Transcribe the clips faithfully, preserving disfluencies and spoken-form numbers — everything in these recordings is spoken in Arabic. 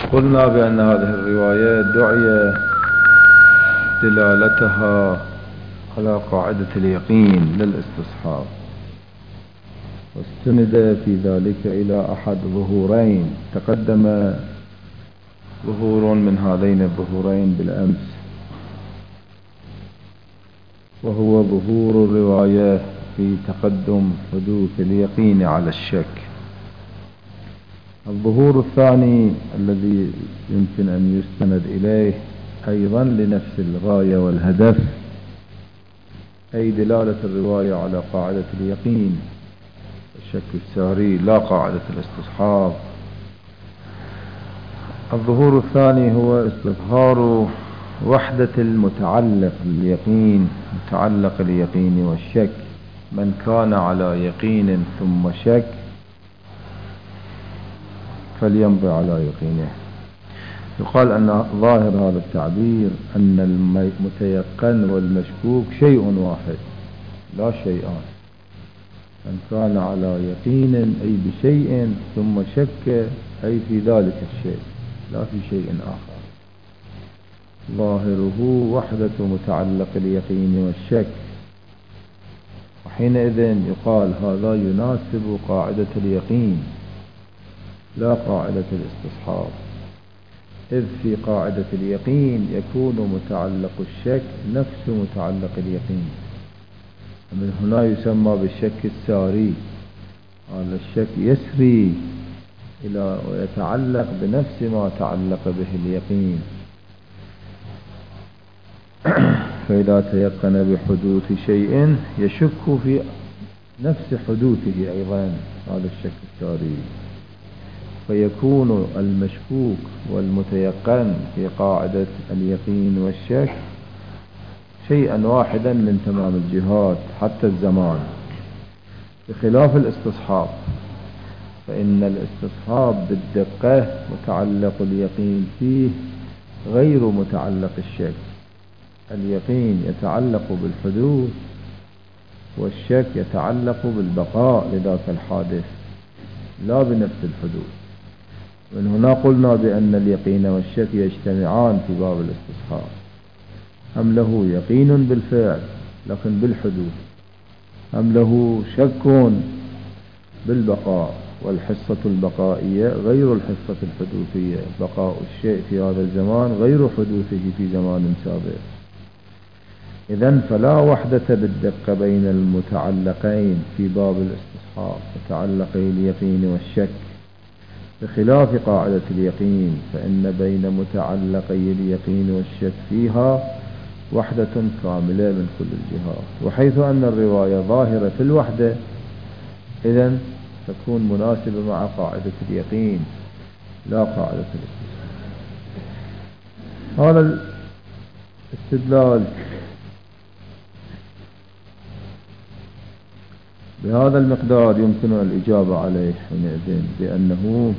قلنا بأن هذه الرواية دعي دلالتها على قاعدة اليقين للاستصحاب، واستند في ذلك إلى أحد ظهورين تقدم ظهور من هذين الظهورين بالأمس، وهو ظهور الرواية في تقدم حدوث اليقين على الشك. الظهور الثاني الذي يمكن أن يستند إليه أيضا لنفس الغاية والهدف، أي دلالة الرواية على قاعدة اليقين الشك الساري لا قاعدة الاستصحاب. الظهور الثاني هو استظهار وحدة المتعلق باليقين، متعلق اليقين والشك. من كان على يقين ثم شك فليمضي على يقينه. يقال أن ظاهر هذا التعبير أن المتيقن والمشكوك شيء واحد لا شيئان. من كان على يقين أي بشيء ثم شك أي في ذلك الشيء لا في شيء آخر. ظاهره وحدة متعلق اليقين والشك، وحينئذ يقال هذا يناسب قاعدة اليقين لا قاعدة الاستصحاب، إذ في قاعدة اليقين يكون متعلق الشك نفس متعلق اليقين، ومن هنا يسمى بالشك الساري. هذا الشك يسري إلى ويتعلق بنفس ما تعلق به اليقين. فإذا تيقن بحدوث شيء يشك في نفس حدوثه أيضا، هذا الشك الساري، فيكون المشكوك والمتيقن في قاعدة اليقين والشك شيئا واحدا من تمام الجهات حتى الزمان، بخلاف الاستصحاب، فإن الاستصحاب بالدقة متعلق اليقين فيه غير متعلق الشك. اليقين يتعلق بالحدوث والشك يتعلق بالبقاء لذاك الحادث لا بنفس الحدوث. من هنا قلنا بأن اليقين والشك يجتمعان في باب الاستصحاب، هم له يقين بالفعل لكن بالحدوث، هم له شك بالبقاء، والحصة البقائية غير الحصة الحدوثية. بقاء الشيء في هذا الزمان غير حدوثه في زمان سابق. إذن فلا وحدة بالدقة بين المتعلقين في باب الاستصحاب، متعلقي اليقين والشك، بخلاف قاعدة اليقين، فإن بين متعلقي اليقين والشك فيها وحدة كاملة من كل الجهات. وحيث أن الرواية ظاهرة في الوحدة إذن تكون مناسبة مع قاعدة اليقين لا قاعدة الاستصحاب. هذا الاستدلال بهذا المقدار يمكن الإجابة عليه حينئذ بأنه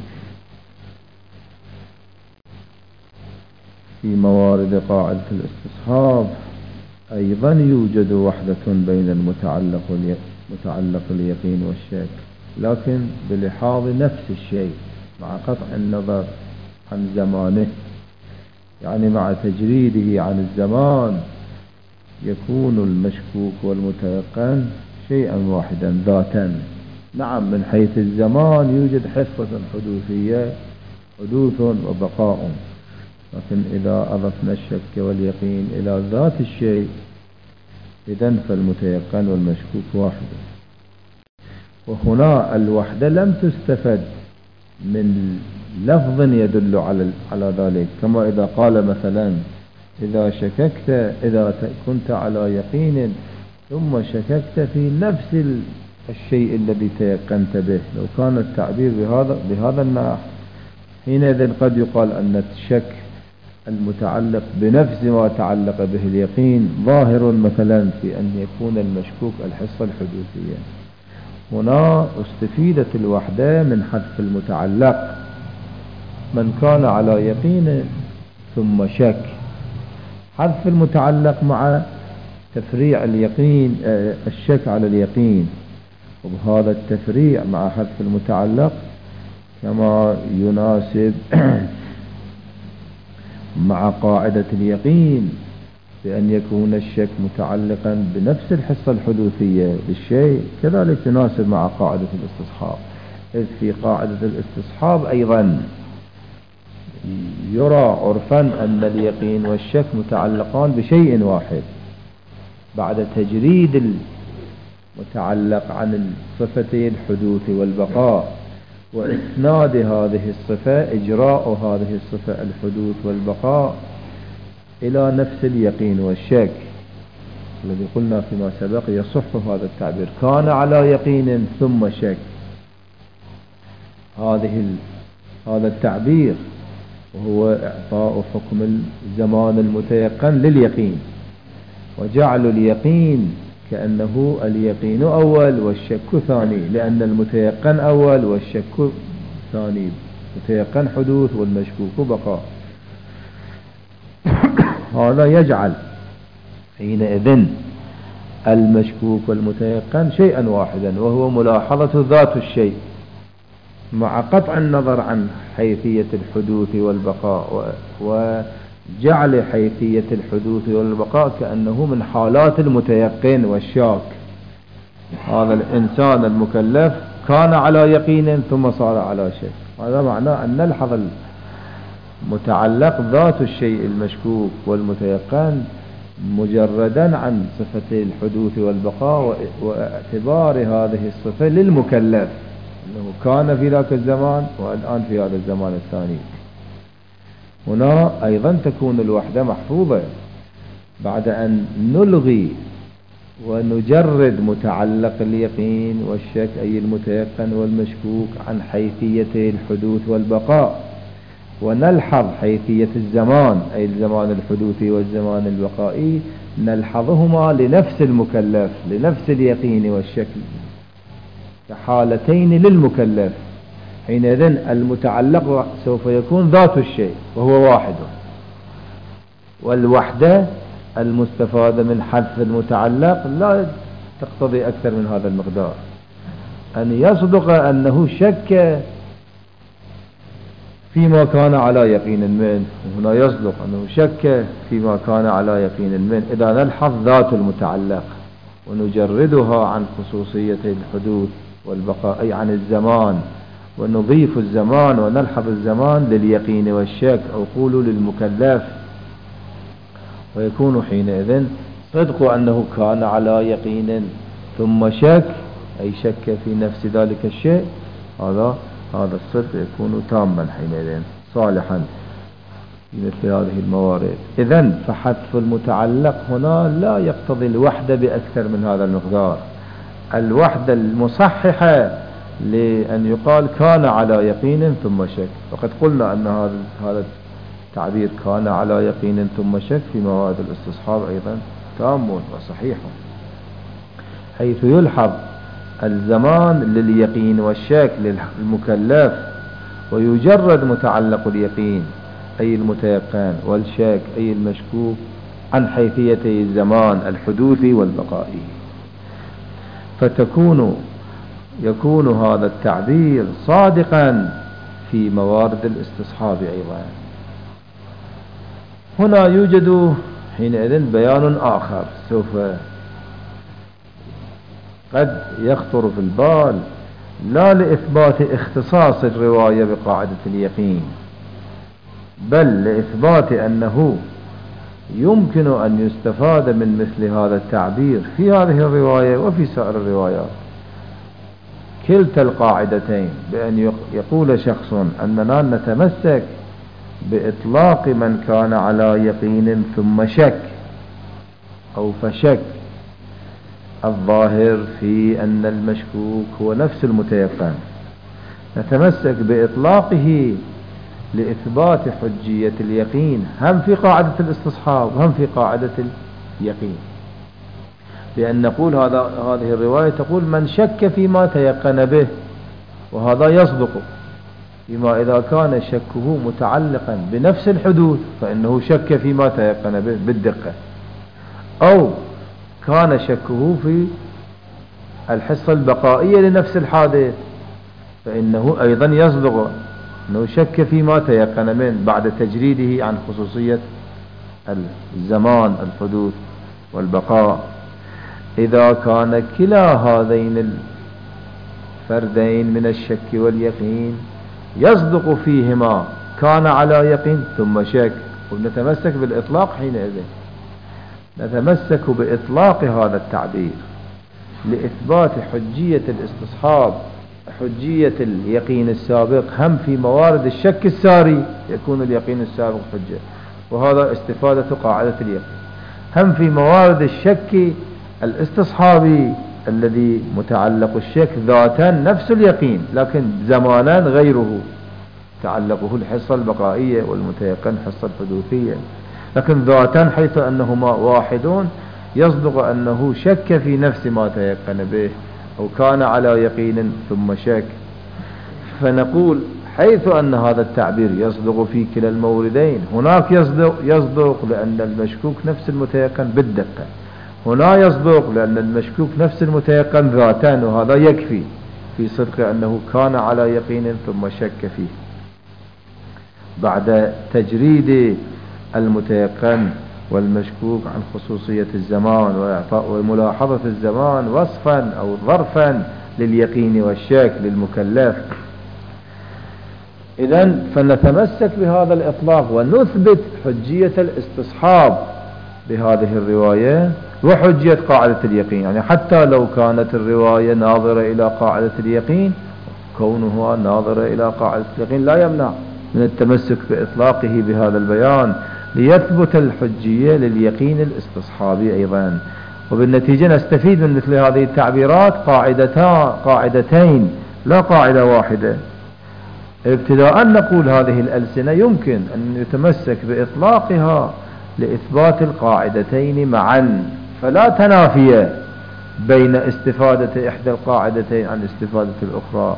في موارد قاعدة الاستصحاب أيضا يوجد وحدة بين المتعلق متعلق اليقين والشك، لكن بلحاظ نفس الشيء مع قطع النظر عن زمانه، يعني مع تجريده عن الزمان يكون المشكوك والمتيقن شيئا واحدا ذاتا. نعم من حيث الزمان يوجد حصة حدوثية، حدوث وبقاء، لكن إذا أضفنا الشك واليقين إلى ذات الشيء إذن فالمتيقن والمشكوك واحد. وهنا الوحدة لم تستفد من لفظ يدل على على ذلك، كما إذا قال مثلا إذا شككت إذا كنت على يقين ثم شككت في نفس الشيء الذي تيقنت به، لو كان التعبير بهذا بهذا النحو حينئذ قد يقال أن الشك المتعلق بنفس ما تعلق به اليقين ظاهر مثلا في أن يكون المشكوك الحصة الحدوثية. هنا استفيدت الوحدة من حذف المتعلق، من كان على يقين ثم شك، حذف المتعلق مع تفريع اليقين الشك على اليقين، وبهذا التفريع مع حذف المتعلق كما يناسب مع قاعدة اليقين بأن يكون الشك متعلقا بنفس الحصة الحدوثية للشيء، كذلك تناسب مع قاعدة الاستصحاب. إذ في قاعدة الاستصحاب أيضا يرى عرفا أن اليقين والشك متعلقان بشيء واحد، بعد تجريد المتعلق عن الصفتي الحدوث والبقاء وإسناد هذه الصفة، إجراء هذه الصفة الحدوث والبقاء إلى نفس اليقين والشك الذي قلنا فيما سبق يصح هذا التعبير، كان على يقين ثم شك. هذه هذا التعبير وهو إعطاء حكم الزمان المتيقن لليقين، وجعل اليقين كأنه اليقين أول والشك ثاني، لأن المتيقن أول والشك ثاني، متيقن حدوث والمشكوك بقاء. هذا يجعل حينئذ المشكوك والمتيقن شيئا واحدا، وهو ملاحظة ذات الشيء مع قطع النظر عن حيثية الحدوث والبقاء، وجعل حيثية الحدوث والبقاء كأنه من حالات المتيقن والشاك. هذا الإنسان المكلف كان على يقين ثم صار على شك، هذا معناه أن نلحظ المتعلق ذات الشيء المشكوك والمتيقن مجردا عن صفة الحدوث والبقاء، واعتبار هذه الصفة للمكلف أنه كان في ذاك الزمان والآن في هذا الزمان الثاني. هنا أيضا تكون الوحدة محفوظة بعد أن نلغي ونجرد متعلق اليقين والشك أي المتيقن والمشكوك عن حيثية الحدوث والبقاء، ونلحظ حيثية الزمان أي الزمان الحدوثي والزمان البقائي، نلحظهما لنفس المكلف، لنفس اليقين والشك كحالتين للمكلف. حينئذ المتعلق سوف يكون ذات الشيء وهو واحد، والوحدة المستفادة من حذف المتعلق لا تقتضي أكثر من هذا المقدار، أن يصدق أنه شك فيما كان على يقين منه، هنا يصدق أنه شك فيما كان على يقين منه إذا نلحظ ذات المتعلق ونجردها عن خصوصية الحدوث والبقاء أي عن الزمان، ونضيف الزمان ونلحظ الزمان لليقين والشك أو قولوا للمكلف، ويكون حينئذ صدق أنه كان على يقين ثم شك أي شك في نفس ذلك الشيء، هذا هذا الصدق يكون تاما حينئذ صالحا في مثل هذه الموارد. إذن فحذف المتعلق هنا لا يقتضي الوحدة بأكثر من هذا المقدار، الوحدة المصححة لأن يقال كان على يقين ثم شك. وقد قلنا أن هذا هذا التعبير كان على يقين ثم شك في مواد الاستصحاب أيضا تام وصحيح، حيث يلحظ الزمان لليقين والشك للمكلف، ويجرد متعلق اليقين أي المتيقن والشك أي المشكوك عن حيثيتي الزمان الحدوثي والبقائي، فتكون يكون هذا التعبير صادقا في موارد الاستصحاب أيضا. هنا يوجد حينئذ بيان آخر سوف قد يخطر في البال، لا لإثبات اختصاص الرواية بقاعدة اليقين، بل لإثبات أنه يمكن أن يستفاد من مثل هذا التعبير في هذه الرواية وفي سائر الروايات، كلتا القاعدتين، بأن يقول شخص أننا نتمسك بإطلاق من كان على يقين ثم شك أو فشك، الظاهر في أن المشكوك هو نفس المتيقن، نتمسك بإطلاقه لإثبات حجية اليقين هم في قاعدة الاستصحاب وهم في قاعدة اليقين، بأن نقول هذا هذه الرواية تقول من شك فيما تيقن به، وهذا يصدق فيما إذا كان شكه متعلقا بنفس الحدوث فإنه شك فيما تيقن به بالدقة، أو كان شكه في الحصة البقائية لنفس الحادث فإنه أيضا يصدق أنه شك فيما تيقن منه بعد تجريده عن خصوصية الزمان الحدوث والبقاء. إذا كان كلا هذين الفردين من الشك واليقين يصدق فيهما كان على يقين ثم شك، ونتمسك بالإطلاق حينئذ، نتمسك بإطلاق هذا التعبير لإثبات حجية الاستصحاب، حجية اليقين السابق، هم في موارد الشك الساري يكون اليقين السابق حجة، وهذا استفادة قاعدة اليقين. هم في موارد الشك الاستصحابي الذي متعلق الشك ذاتا نفس اليقين لكن زمانا غيره، تعلقه الحصة البقائية والمتيقن حصة الحدوثية، لكن ذاتا حيث أنهما واحدون يصدق أنه شك في نفس ما تيقن به أو كان على يقين ثم شك. فنقول حيث أن هذا التعبير يصدق في كلا الموردين، هناك يصدق, يصدق لأن المشكوك نفس المتيقن بالدقة، هنا يصدق لأن المشكوك نفس المتيقن ذاتان، وهذا يكفي في صدق أنه كان على يقين ثم شك فيه بعد تجريد المتيقن والمشكوك عن خصوصية الزمان وإعطاء وملاحظة الزمان وصفا أو ظرفا لليقين والشك للمكلف. إذن فنتمسك بهذا الإطلاق ونثبت حجية الاستصحاب بهذه الرواية وحجية قاعدة اليقين، يعني حتى لو كانت الرواية ناظرة إلى قاعدة اليقين، كونها ناظرة إلى قاعدة اليقين لا يمنع من التمسك بإطلاقه بهذا البيان ليثبت الحجية لليقين الاستصحابي أيضا. وبالنتيجة نستفيد من مثل هذه التعبيرات قاعدتان قاعدتين لا قاعدة واحدة. ابتداء نقول هذه الألسنة يمكن أن يتمسك بإطلاقها لإثبات القاعدتين معا، فلا تنافية بين استفادة إحدى القاعدتين عن استفادة الأخرى،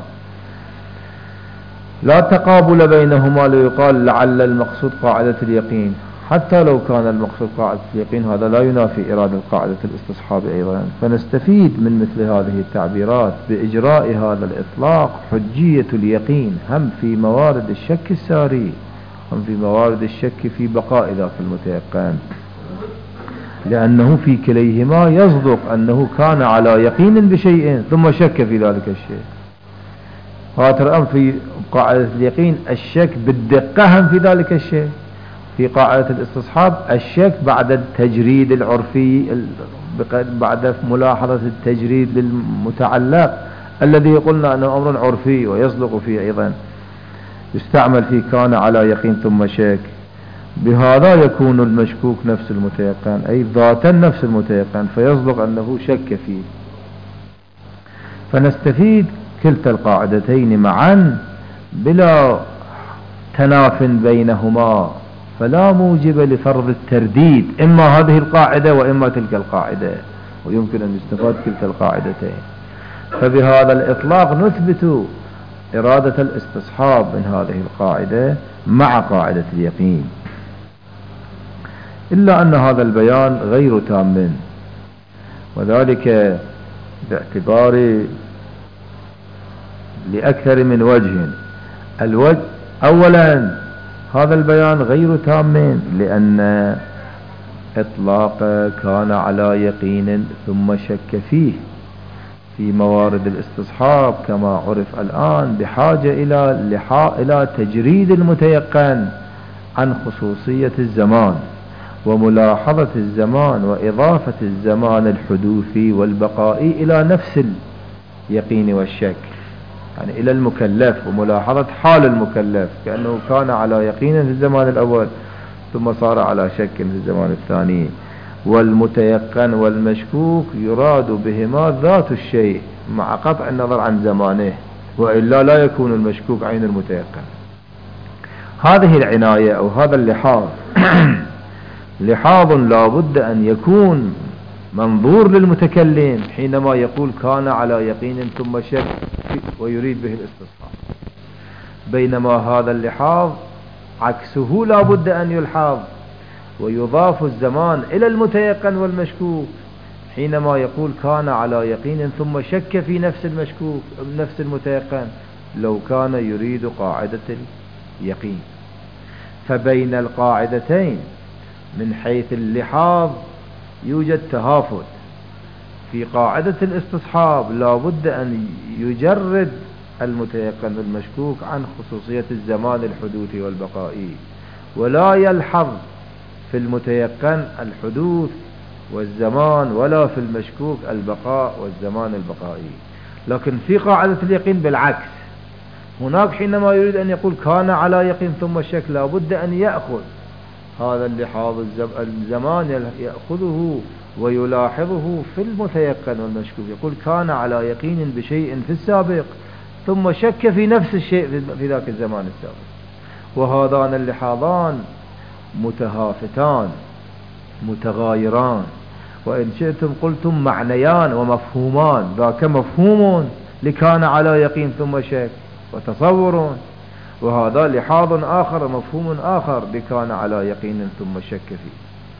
لا تقابل بينهما ليقال لعل المقصود قاعدة اليقين، حتى لو كان المقصود قاعدة اليقين هذا لا ينافي إرادة قاعدة الاستصحاب أيضا. فنستفيد من مثل هذه التعبيرات بإجراء هذا الإطلاق حجية اليقين هم في موارد الشك الساري هم في موارد الشك في بقاء ذاك المتيقن، لأنه في كليهما يصدق أنه كان على يقين بشيء ثم شك في ذلك الشيء. هذا في قاعدة اليقين الشك بالدقة هم في ذلك الشيء، في قاعدة الاستصحاب الشك بعد التجريد العرفي بعد ملاحظة التجريد للمتعلق الذي قلنا أنه أمر عرفي ويصدق فيه أيضا، يستعمل فيه كان على يقين ثم شك. بهذا يكون المشكوك نفس المتيقن أي ذاتا نفس المتيقن فيصدق أنه شك فيه. فنستفيد كلتا القاعدتين معا بلا تناف بينهما، فلا موجب لفرض الترديد إما هذه القاعدة وإما تلك القاعدة، ويمكن أن يستفاد كلتا القاعدتين. فبهذا الإطلاق نثبت إرادة الاستصحاب من هذه القاعدة مع قاعدة اليقين، إلا أن هذا البيان غير تام، وذلك باعتبار لأكثر من وجه. الوجه أولا هذا البيان غير تام لأن إطلاق كان على يقين ثم شك فيه في موارد الاستصحاب كما عرف الآن بحاجة إلى إلى تجريد المتيقن عن خصوصية الزمان وملاحظة الزمان وإضافة الزمان الحدوثي والبقائي إلى نفس اليقين والشك، يعني إلى المكلف وملاحظة حال المكلف كأنه كان على يقين في الزمان الأول ثم صار على شك في الزمان الثاني. والمتيقن والمشكوك يراد بهما ذات الشيء مع قطع النظر عن زمانه، وإلا لا يكون المشكوك عين المتيقن. هذه العناية أو هذا اللحاظ لحاظ لا بد أن يكون منظور للمتكلم حينما يقول كان على يقين ثم شك ويريد به الاستصحاب، بينما هذا اللحاظ عكسه لا بد أن يلحظ ويضاف الزمان إلى المتيقن والمشكوك حينما يقول كان على يقين ثم شك في نفس المشكوك نفس المتيقن، لو كان يريد قاعدة اليقين. فبين القاعدتين من حيث اللحاظ يوجد تهافت. في قاعدة الاستصحاب لا بد أن يجرد المتيقن المشكوك عن خصوصية الزمان الحدوثي والبقائي، ولا يلحظ في المتيقن الحدوث والزمان، ولا في المشكوك البقاء والزمان البقائي. لكن في قاعدة اليقين بالعكس، هناك حينما يريد أن يقول كان على يقين ثم شك لا بد أن يأخذ هذا اللحاظ الزمان، يأخذه ويلاحظه في المتيقن والمشكوك. يقول كان على يقين بشيء في السابق ثم شك في نفس الشيء في ذاك الزمان السابق، وهذان اللحاظان متهافتان متغايران، وإن شئتم قلتم معنيان ومفهومان. ذاك مفهوم لكان على يقين ثم شك وتصور، وهذا لحاظ آخر مفهوم آخر لكان على يقين ثم شك فيه.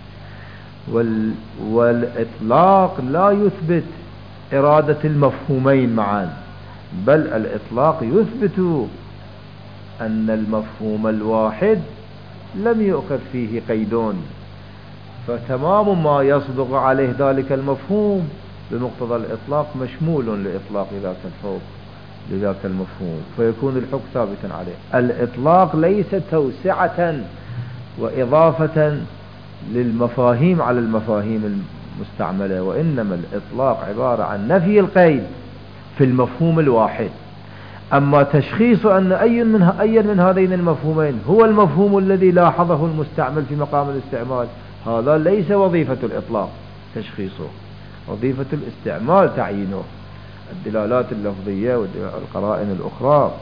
وال والإطلاق لا يثبت إرادة المفهومين معا، بل الإطلاق يثبت أن المفهوم الواحد لم يؤخذ فيه قيدون، فتمام ما يصدق عليه ذلك المفهوم بمقتضى الإطلاق مشمول لإطلاق ذاك الفوق لذاك المفهوم، فيكون الحكم ثابتا عليه. الإطلاق ليس توسعة وإضافة للمفاهيم على المفاهيم المستعملة، وإنما الإطلاق عبارة عن نفي القيد في المفهوم الواحد. أما تشخيص أن أي من أي من هذين المفهومين هو المفهوم الذي لاحظه المستعمل في مقام الاستعمال، هذا ليس وظيفة الإطلاق تشخيصه، وظيفة الاستعمال تعيينه، الدلالات اللفظية والقرائن الأخرى.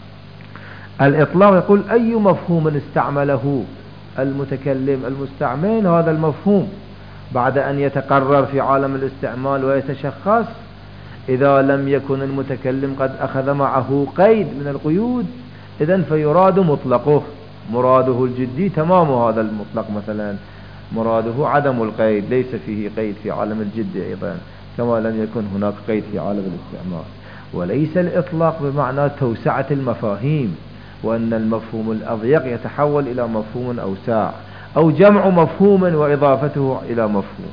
الإطلاق يقول أي مفهوم استعمله المتكلم المستعمل هذا المفهوم بعد أن يتقرر في عالم الاستعمال ويتشخص، إذا لم يكن المتكلم قد أخذ معه قيد من القيود إذن فيراد مطلقه، مراده الجدي تمام هذا المطلق، مثلا مراده عدم القيد، ليس فيه قيد في عالم الجد أيضا، كما لم يكن هناك قيد في عالم الاستعمال. وليس الإطلاق بمعنى توسعة المفاهيم، وأن المفهوم الأضيق يتحول إلى مفهوم أوسع، أو جمع مفهوم وإضافته إلى مفهوم.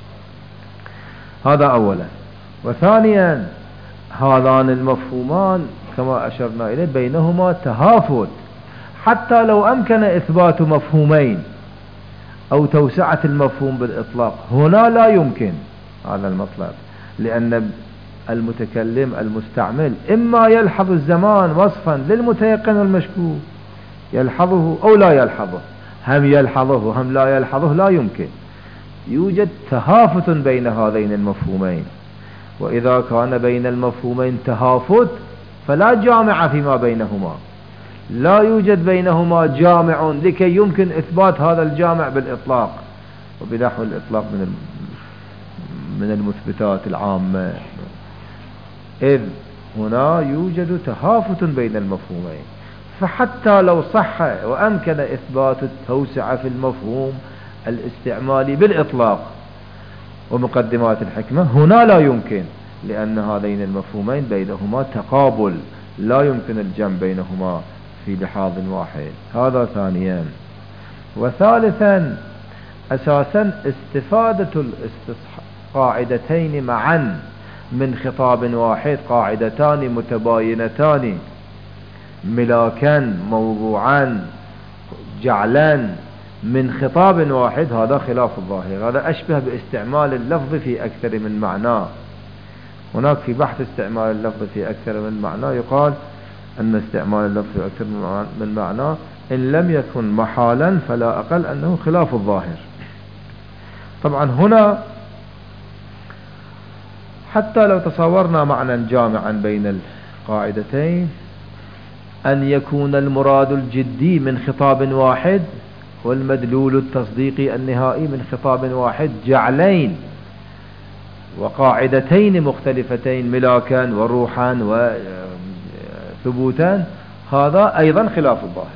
هذا أولا. وثانيا هذان المفهومان كما أشرنا إليه بينهما تهافت، حتى لو أمكن إثبات مفهومين أو توسعة المفهوم بالإطلاق هنا لا يمكن هذا المطلب، لأن المتكلم المستعمل إما يلحظ الزمان وصفا للمتيقن والمشكوك يلحظه أو لا يلحظه، هم يلحظه هم لا يلحظه لا يمكن. يوجد تهافت بين هذين المفهومين، وإذا كان بين المفهومين تهافت فلا جامع فيما بينهما، لا يوجد بينهما جامع لكي يمكن إثبات هذا الجامع بالإطلاق وبنحو الإطلاق من من المثبتات العامة، إذ هنا يوجد تهافت بين المفهومين. فحتى لو صح وأمكن إثبات التوسعة في المفهوم الاستعمالي بالإطلاق ومقدمات الحكمة، هنا لا يمكن، لأن هذين المفهومين بينهما تقابل، لا يمكن الجمع بينهما في لحاظ واحد. هذا ثانيا. وثالثا أساسا استفادة القاعدتين معا من خطاب واحد، قاعدتان متباينتان ملاكا موضوعا جعلان من خطاب واحد، هذا خلاف الظاهر، هذا أشبه باستعمال اللفظ في أكثر من معنى. هناك في بحث استعمال اللفظ في أكثر من معنى يقال أن استعمال اللفظ في أكثر من معنى إن لم يكن محالا فلا أقل أنه خلاف الظاهر. طبعا هنا حتى لو تصورنا معنى جامعا بين القاعدتين، أن يكون المراد الجدي من خطاب واحد والمدلول التصديقي النهائي من خطاب واحد جعلين وقاعدتين مختلفتين ملاكا وروحا وثبوتا، هذا أيضا خلاف الظاهر.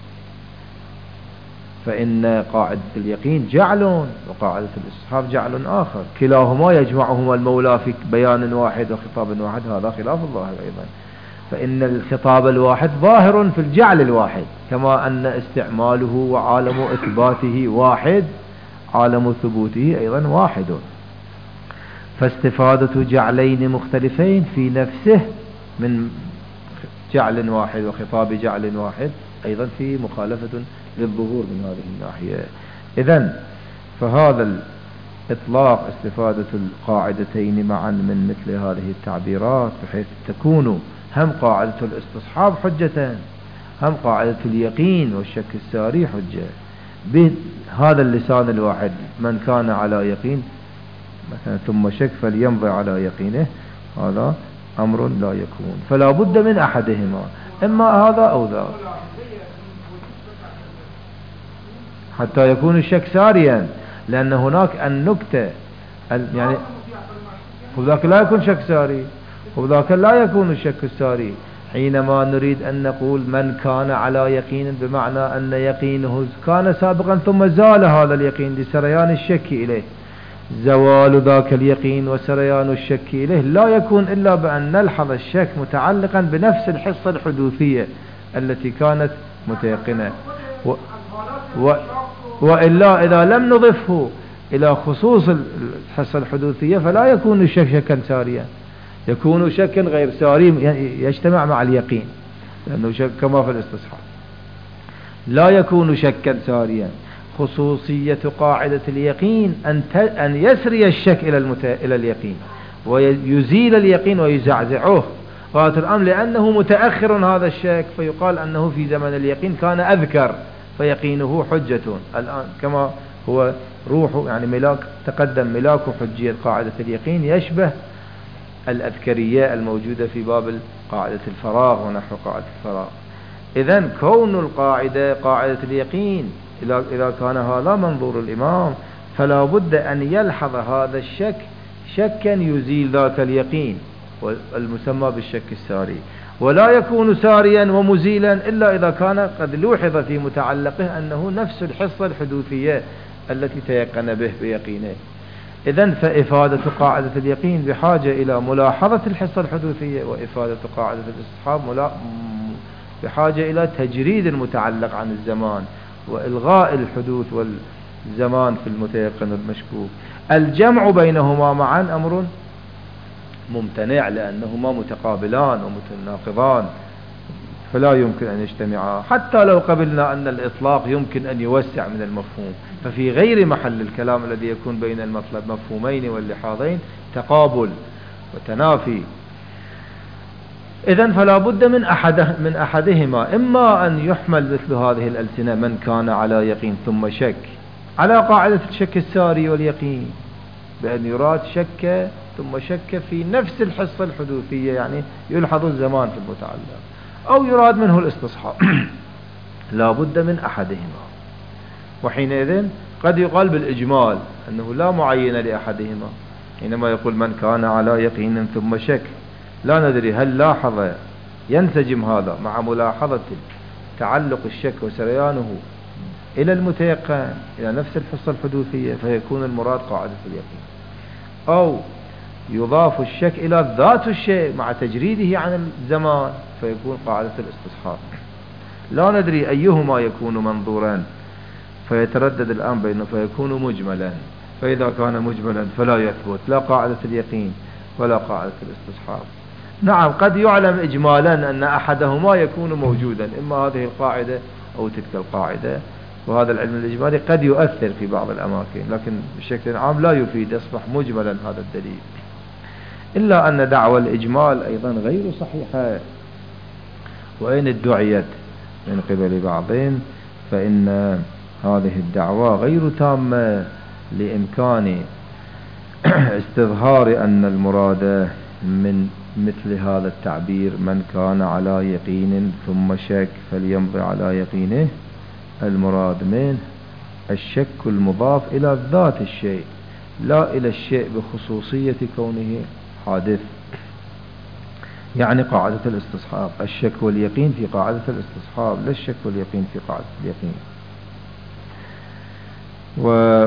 فإن قاعدة اليقين جعل وقاعدة الاستصحاب جعل آخر، كلاهما يجمعهما المولى في بيان واحد وخطاب واحد، هذا خلاف الظاهر أيضا. فإن الخطاب الواحد ظاهر في الجعل الواحد، كما أن استعماله وعالم إثباته واحد، عالم ثبوته أيضا واحد. فاستفادة جعلين مختلفين في نفسه من جعل واحد وخطاب جعل واحد أيضا في مخالفة للظهور من هذه الناحية. إذن فهذا الإطلاق استفادة القاعدتين معا من مثل هذه التعبيرات، بحيث تكون هم قاعدة الاستصحاب حجة، هم قاعدة اليقين والشك الساري حجة، بهذا اللسان الواحد. من كان على يقين مثلا ثم شك فليمضي على يقينه، هذا أمر لا يكون، فلا بد من أحدهما، إما هذا أو ذاك، حتى يكون الشك ساريا. لأن هناك النكتة يعني وذاك لا يكون شك ساري، وذاك لا يكون الشك الساري. حينما نريد أن نقول من كان على يقين، بمعنى أن يقينه كان سابقا ثم زال هذا اليقين لسريان الشك إليه. زوال ذاك اليقين وسريان الشك إليه لا يكون إلا بأن نلحظ الشك متعلقا بنفس الحصة الحدوثية التي كانت متيقنة، و و وإلا إذا لم نضفه إلى خصوص الحصة الحدوثية فلا يكون الشك شكا ساريا، يكون شكا غير ساري يجتمع مع اليقين، لأنه شك كما في الاستصحاب لا يكون شكا ساريا. خصوصية قاعدة اليقين أن أن يسري الشك إلى المت... إلى اليقين ويزيل اليقين ويزعزعه غاية الأمر، لأنه متأخر هذا الشك، فيقال أنه في زمن اليقين كان أذكر فيقينه حجة الآن، كما هو روح يعني ملاك تقدم ملاك حجية قاعدة اليقين يشبه الأذكرية الموجودة في باب قاعدة الفراغ ونحو قاعدة الفراغ. إذن كون القاعدة قاعدة اليقين إذا كان هذا منظور الإمام فلا بد أن يلحظ هذا الشك شكا يزيل ذاك اليقين والمسمى بالشك الساري، ولا يكون ساريا ومزيلا إلا إذا كان قد لوحظ في متعلقه أنه نفس الحصة الحدوثية التي تيقن به بيقينه. إذن فإفادة قاعدة اليقين بحاجة إلى ملاحظة الحصة الحدوثية، وإفادة قاعدة الاستصحاب بحاجة إلى تجريد المتعلق عن الزمان وإلغاء الحدوث والزمان في المتيقن المشكوك. الجمع بينهما معا أمر ممتنع، لأنهما متقابلان ومتناقضان فلا يمكن أن يجتمعا، حتى لو قبلنا أن الإطلاق يمكن أن يوسع من المفهوم، ففي غير محل الكلام الذي يكون بين المطلب مفهومين واللحاظين تقابل وتنافي. إذن فلا بد من أحده من أحدهما، إما أن يحمل مثل هذه الألسنة من كان على يقين ثم شك على قاعدة الشك الساري واليقين، بأن يراد شك ثم شك في نفس الحصة الحدوثية، يعني يلحظ الزمان في المتعلق، أو يراد منه الاستصحاب. لا بد من أحدهما. وحينئذ قد يقال بالإجمال أنه لا معين لأحدهما، حينما يقول من كان على يقين ثم شك لا ندري هل لاحظ ينسجم هذا مع ملاحظة تعلق الشك وسريانه إلى المتيقن إلى نفس الحصة الحدوثية فيكون المراد قاعدة اليقين، أو يضاف الشك إلى ذات الشيء مع تجريده عن الزمان فيكون قاعدة الاستصحاب. لا ندري أيهما يكون منظورا، فيتردد الآن بينه فيكون مجملا، فإذا كان مجملا فلا يثبت لا قاعدة اليقين ولا قاعدة الاستصحاب. نعم قد يعلم إجمالا أن أحدهما يكون موجودا، إما هذه القاعدة أو تلك القاعدة، وهذا العلم الإجمالي قد يؤثر في بعض الأماكن، لكن بشكل عام لا يفيد، يصبح مجملا هذا الدليل. إلا أن دعوى الإجمال أيضا غير صحيحة، وإن ادعيت من قبل بعضهم فإن هذه الدعوى غير تامة لإمكان استظهار أن المراد من مثل هذا التعبير من كان على يقين ثم شك فليمضي على يقينه، المراد منه الشك المضاف إلى ذات الشيء لا إلى الشيء بخصوصية كونه حادث، يعني قاعدة الاستصحاب. الشك واليقين في قاعدة الاستصحاب، لا الشك واليقين في قاعدة اليقين.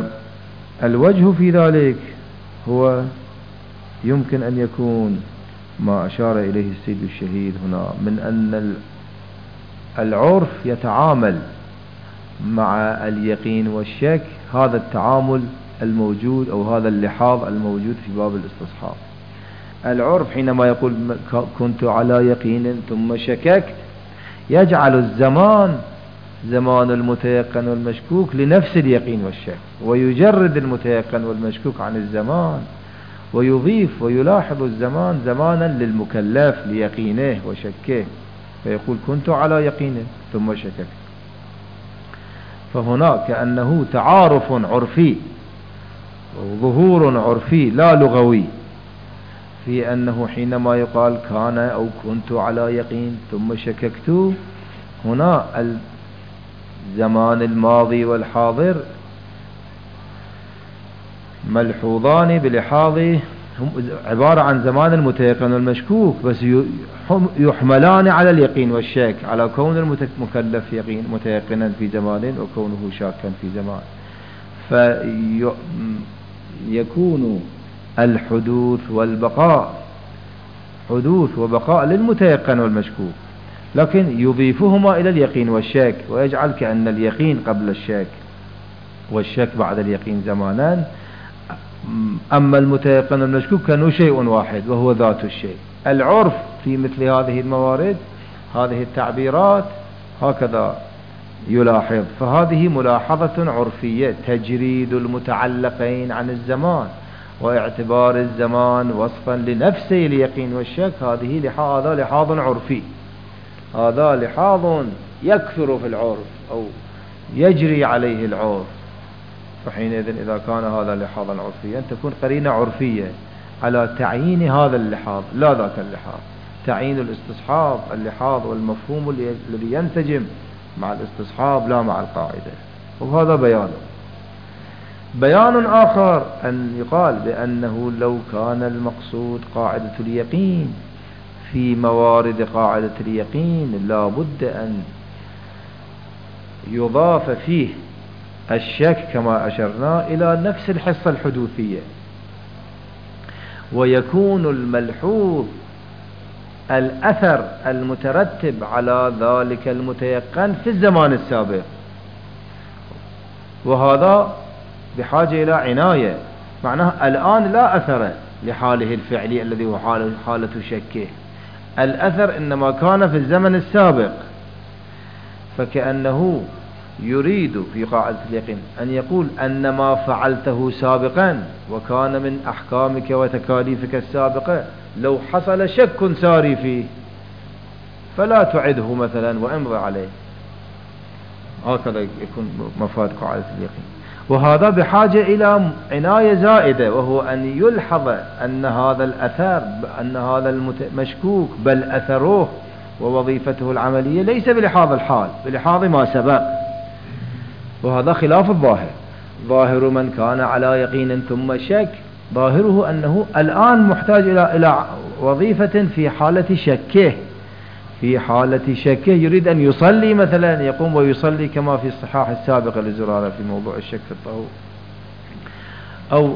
والوجه في ذلك هو يمكن أن يكون ما أشار إليه السيد الشهيد هنا من أن العرف يتعامل مع اليقين والشك، هذا التعامل الموجود أو هذا اللحاظ الموجود في باب الاستصحاب. العرف حينما يقول كنت على يقين ثم شككت، يجعل الزمان زمان المتيقن والمشكوك لنفس اليقين والشك، ويجرد المتيقن والمشكوك عن الزمان، ويضيف ويلاحظ الزمان زمانا للمكلف ليقينه وشكه، فيقول كنت على يقين ثم شككت. فهناك كأنه تعارف عرفي وظهور عرفي لا لغوي في أنه حينما يقال كان أو كنت على يقين ثم شككت، هنا الزمان الماضي والحاضر ملحوظان بلحاظ، هم عبارة عن زمان المتيقن والمشكوك، بس يحملان على اليقين والشك، على كون المكلف يقين متيقنا في زمان وكونه شاكا في زمان. فيكون الحدوث والبقاء حدوث وبقاء للمتيقن والمشكوك، لكن يضيفهما إلى اليقين والشك، ويجعل كأن اليقين قبل الشك والشك بعد اليقين زمانا، أما المتيقن والمشكوك كانوا شيء واحد وهو ذات الشيء. العرف في مثل هذه الموارد، هذه التعبيرات هكذا يلاحظ، فهذه ملاحظة عرفية تجريد المتعلقين عن الزمان واعتبار الزمان وصفا لنفسه اليقين والشك، هذه هذا لحاظ عرفي، هذا لحاظ يكثر في العرف أو يجري عليه العرف. فحينئذ إذا كان هذا لحاظا عرفيا تكون قرينة عرفية على تعيين هذا اللحاظ لا ذاك اللحاظ، تعيين الاستصحاب اللحاظ والمفهوم الذي ينسجم مع الاستصحاب لا مع القاعدة. وهذا بيان. بيان آخر أن يقال بأنه لو كان المقصود قاعدة اليقين في موارد قاعدة اليقين لا بد أن يضاف فيه الشك كما أشرنا إلى نفس الحصة الحدوثية، ويكون الملحوظ الأثر المترتب على ذلك المتيقن في الزمان السابق، وهذا بحاجة إلى عناية. معناه الآن لا أثر لحاله الفعلي الذي هو حالة, حالة شكه، الأثر إنما كان في الزمن السابق، فكأنه يريد في قاعدة اليقين أن يقول أن ما فعلته سابقا وكان من أحكامك وتكاليفك السابقة لو حصل شك ساري فيه فلا تعده مثلا وامضي عليه. هكذا يكون مفاد قاعدة اليقين. وهذا بحاجة إلى عناية زائدة، وهو أن يلحظ أن هذا الأثر أن هذا المشكوك بل أثره ووظيفته العملية ليس بلحاظ الحال، بلحاظ ما سبق، وهذا خلاف الظاهر. ظاهر من كان على يقين ثم شك ظاهره أنه الآن محتاج إلى إلى وظيفة في حالة شكه، في حالة شكه يريد أن يصلي مثلا، يقوم ويصلي كما في الصحاح السابق للزرارة في موضوع الشك في الطهور، أو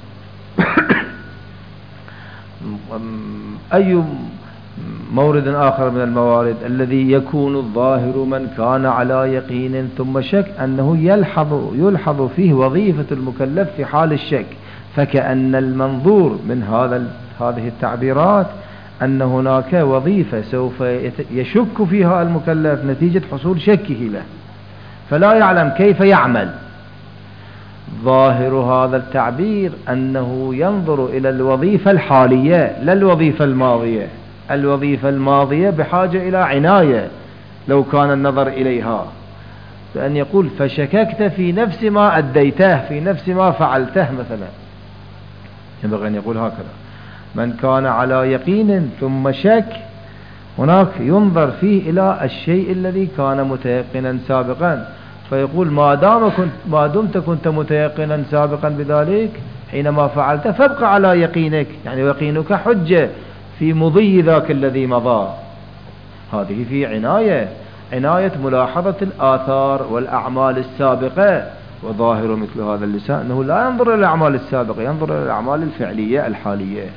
أي مورد آخر من الموارد الذي يكون الظاهر من كان على يقين ثم شك أنه يلحظ يلحظ فيه وظيفة المكلف في حال الشك، فكأن المنظور من هذا هذه التعبيرات أن هناك وظيفة سوف يشك فيها المكلف نتيجة حصول شكه له، فلا يعلم كيف يعمل. ظاهر هذا التعبير أنه ينظر إلى الوظيفة الحالية لا الوظيفة الماضية. الوظيفة الماضية بحاجة إلى عناية لو كان النظر إليها، فأن يقول فشككت في نفس ما أديته، في نفس ما فعلته مثلا، ينبغي أن يقول هكذا. من كان على يقين ثم شك هناك ينظر فيه إلى الشيء الذي كان متيقنا سابقا، فيقول ما دام كنت ما دمت كنت متيقنا سابقا بذلك حينما فعلت فابقى على يقينك، يعني يقينك حجة في مضي ذاك الذي مضى. هذه في عناية عناية ملاحظة الآثار والأعمال السابقة. وظاهر مثل هذا اللسان أنه لا ينظر إلى الأعمال السابقة، ينظر إلى الأعمال الفعلية الحالية.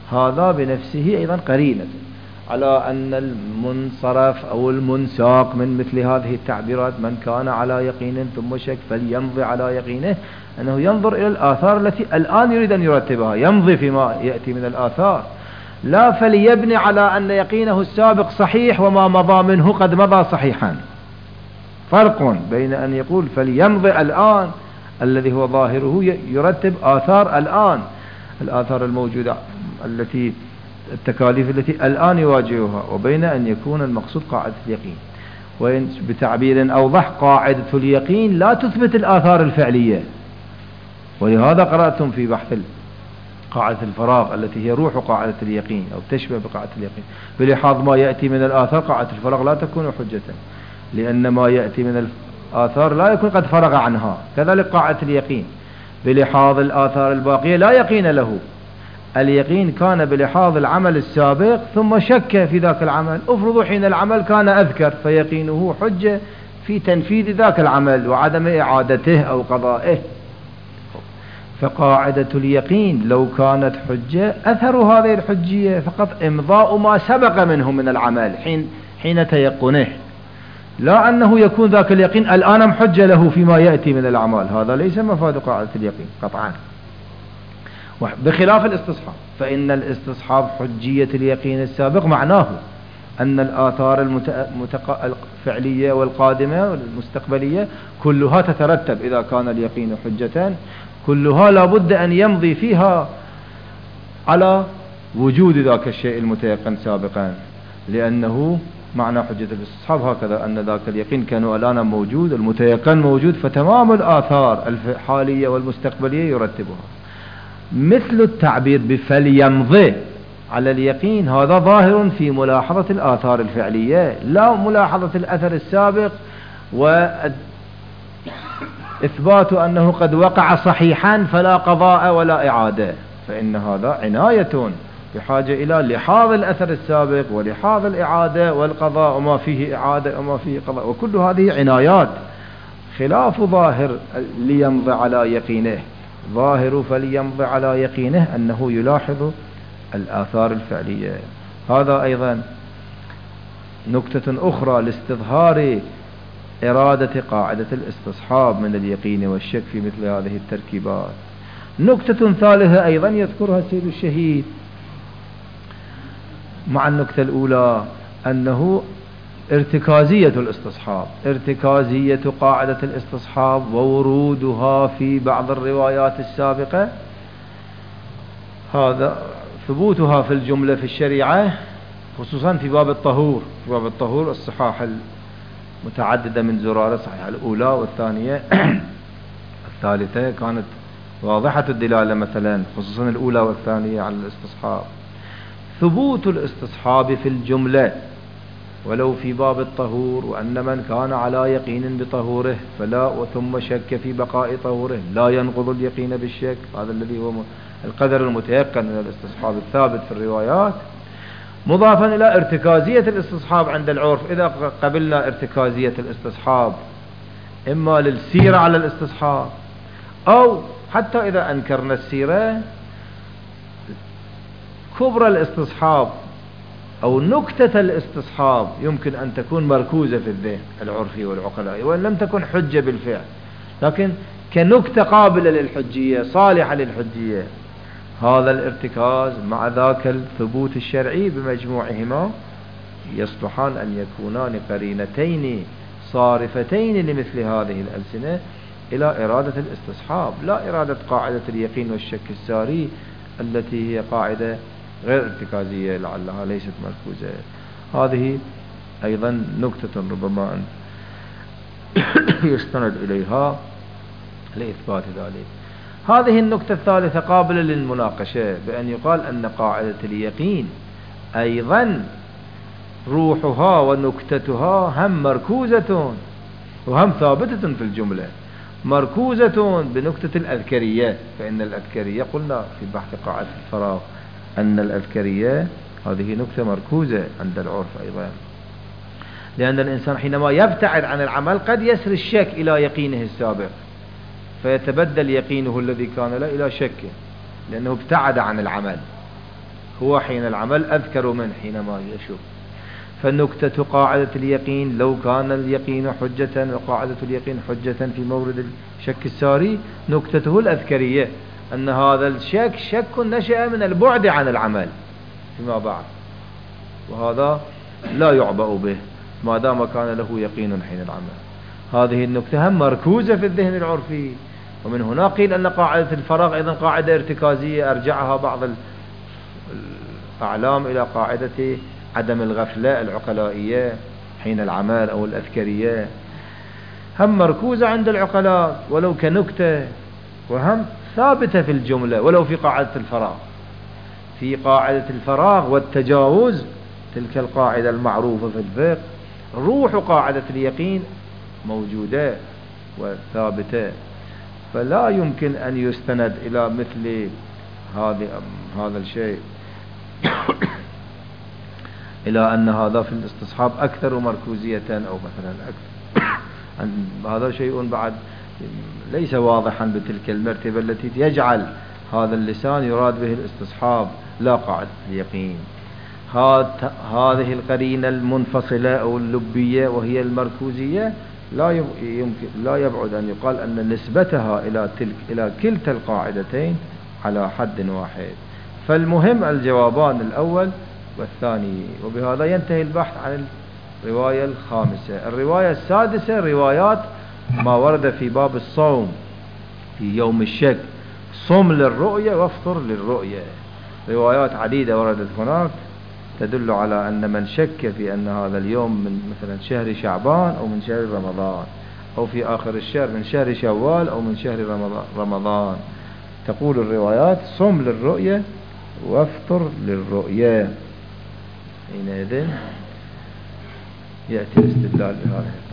هذا بنفسه أيضا قرينة على أن المنصرف أو المنساق من مثل هذه التعبيرات من كان على يقين ثم شك فليمضي على يقينه، أنه ينظر إلى الآثار التي الآن يريد أن يرتبها، يمضي فيما يأتي من الآثار، لا فليبني على أن يقينه السابق صحيح وما مضى منه قد مضى صحيحا. فرق بين أن يقول فليمضي الآن الذي هو ظاهره يرتب آثار الآن، الآثار الموجودة التي التكاليف التي الآن يواجهها، وبين أن يكون المقصود قاعدة اليقين. وإن بتعبير أوضح قاعدة اليقين لا تثبت الآثار الفعلية، ولهذا قرأتم في بحث قاعدة الفراغ التي هي روح قاعدة اليقين أو تشبه بقاعدة اليقين، بلحاظ ما يأتي من الآثار قاعدة الفراغ لا تكون حجة، لأن ما يأتي من الآثار لا يكون قد فرغ عنها. كذلك قاعدة اليقين بلحاظ الآثار الباقية لا يقين له، اليقين كان بلحاظ العمل السابق ثم شك في ذاك العمل، افرضوا حين العمل كان أذكر فيقينه حجة في تنفيذ ذاك العمل وعدم إعادته أو قضائه. فقاعدة اليقين لو كانت حجة أثر هذه الحجية فقط إمضاء ما سبق منه من العمل حين حين تيقنه، لا أنه يكون ذاك اليقين الآن حجة له فيما يأتي من الأعمال، هذا ليس مفاد قاعدة اليقين قطعا. بخلاف الاستصحاب، فإن الاستصحاب حجية اليقين السابق معناه أن الآثار المتق... الفعلية والقادمة والمستقبلية كلها تترتب إذا كان اليقين حجة، كلها لابد أن يمضي فيها على وجود ذاك الشيء المتيقن سابقا، لأنه معنى حجة الاستصحاب هكذا أن ذاك اليقين كان الآن موجود، المتيقن موجود، فتمام الآثار الحالية والمستقبلية يرتبها. مثل التعبير بفليمضي على اليقين هذا ظاهر في ملاحظة الآثار الفعلية، لا ملاحظة الأثر السابق وإثبات أنه قد وقع صحيحا فلا قضاء ولا إعادة، فإن هذا عناية بحاجة إلى لحاظ الأثر السابق ولحاظ الإعادة والقضاء وما فيه إعادة وما فيه قضاء، وكل هذه عنايات، خلاف ظاهر ليمضي على يقينه. ظاهر فليمضي على يقينه أنه يلاحظ الآثار الفعلية. هذا أيضا نكتة أخرى لاستظهار إرادة قاعدة الاستصحاب من اليقين والشك في مثل هذه التركيبات. نكتة ثالثة أيضا يذكرها السيد الشهيد مع النكتة الأولى، أنه ارتكازية الاستصحاب، ارتكازية قاعدة الاستصحاب وورودها في بعض الروايات السابقة، هذا ثبوتها في الجملة في الشريعة خصوصا في باب الطهور. في باب الطهور الصحاح المتعددة من زرارة، الصحيحة الأولى والثانية الثالثة كانت واضحة الدلالة مثلا، خصوصا الأولى والثانية على الاستصحاب. ثبوت الاستصحاب في الجملة ولو في باب الطهور، وأن من كان على يقين بطهوره فلا وثم شك في بقاء طهوره لا ينقض اليقين بالشك، هذا الذي هو القدر المتيقن من الاستصحاب الثابت في الروايات، مضافا إلى ارتكازية الاستصحاب عند العرف. إذا قبلنا ارتكازية الاستصحاب إما للسيرة على الاستصحاب، أو حتى إذا أنكرنا السيرة كبرى الاستصحاب أو نكتة الاستصحاب يمكن أن تكون مركوزة في الذهن العرفي والعقلائي وإن لم تكن حجة بالفعل، لكن كنكتة قابلة للحجية صالحة للحجية. هذا الارتكاز مع ذاك الثبوت الشرعي بمجموعهما يصلحان أن يكونان قرينتين صارفتين لمثل هذه الألسنة إلى إرادة الاستصحاب، لا إرادة قاعدة اليقين والشك الساري التي هي قاعدة غير ارتكازية لعلها ليست مركوزة. هذه أيضا نكتة ربما أن يستند إليها لإثبات ذلك. هذه النكتة الثالثة قابلة للمناقشة بأن يقال أن قاعدة اليقين أيضا روحها ونكتتها هم مركوزة وهم ثابتة في الجملة، مركوزة بنكتة الأذكرية، فإن الأذكرية قلنا في بحث قاعدة الفراغ أن الأذكرية هذه نكتة مركوزة عند العرف أيضا، لأن الإنسان حينما يبتعد عن العمل قد يسري الشك إلى يقينه السابق فيتبدل يقينه الذي كان له إلى شكه، لأنه ابتعد عن العمل. هو حين العمل أذكر من حينما يشك. فالنكتة قاعدة اليقين لو كان اليقين حجة وقاعدة اليقين حجة في مورد الشك الساري، نكتته الأذكرية أن هذا الشك شك نشأ من البعد عن العمل فيما بعد، وهذا لا يعبأ به ما دام كان له يقين حين العمل. هذه النكتة هم مركوزة في الذهن العرفي. ومن هنا قيل أن قاعدة الفراغ أيضا قاعدة ارتكازية، أرجعها بعض الأعلام إلى قاعدة عدم الغفلة العقلائية حين العمل أو الأذكرية، هم مركوزة عند العقلاء ولو كنكتة، وهم ثابتة في الجملة ولو في قاعدة الفراغ. في قاعدة الفراغ والتجاوز، تلك القاعدة المعروفة في الفقه، روح قاعدة اليقين موجودة وثابتة، فلا يمكن أن يستند إلى مثل هذا هذا الشيء إلى أن هذا في الاستصحاب أكثر مركوزية أو مثلا أكثر. هذا شيء بعد ليس واضحا بتلك المرتبة التي يجعل هذا اللسان يراد به الاستصحاب لا قاعدة اليقين. هذه القرينة المنفصلة أو اللبية وهي المركوزية لا يمكن لا يبعد أن يقال أن نسبتها إلى تلك إلى كلتا القاعدتين على حد واحد. فالمهم الجوابان الأول والثاني. وبهذا ينتهي البحث عن الرواية الخامسة. الرواية السادسة روايات ما ورد في باب الصوم في يوم الشك، صم للرؤية وافطر للرؤية. روايات عديدة وردت هناك تدل على أن من شك في أن هذا اليوم من مثلا شهر شعبان أو من شهر رمضان أو في آخر الشهر من شهر شوال أو من شهر رمضان، تقول الروايات صم للرؤية وافطر للرؤية. حينئذ يأتي الاستدلال بهذا.